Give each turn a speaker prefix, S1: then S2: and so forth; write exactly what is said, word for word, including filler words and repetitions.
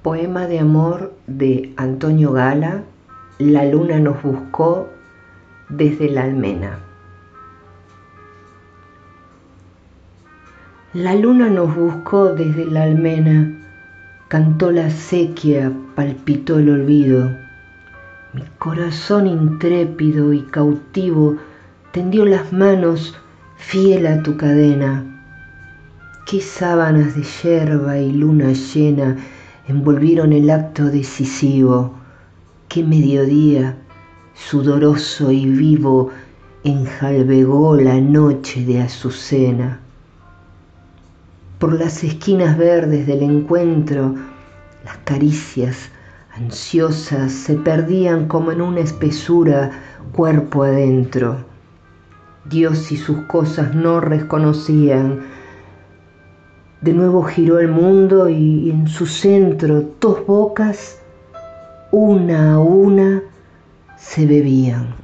S1: Poema de amor de Antonio Gala. La luna nos buscó desde la almena. La luna nos buscó desde la almena, cantó la acequia, palpitó el olvido. Mi corazón intrépido y cautivo tendió las manos fiel a tu cadena. Qué sábanas de yerba y luna llena envolvieron el acto decisivo. Qué mediodía, sudoroso y vivo, enjalbegó la noche de azucena. Por las esquinas verdes del encuentro, las caricias ansiosas se perdían como en una espesura cuerpo adentro. Dios y sus cosas no reconocían. De nuevo giró el mundo y en su centro dos bocas, una a una, se bebían.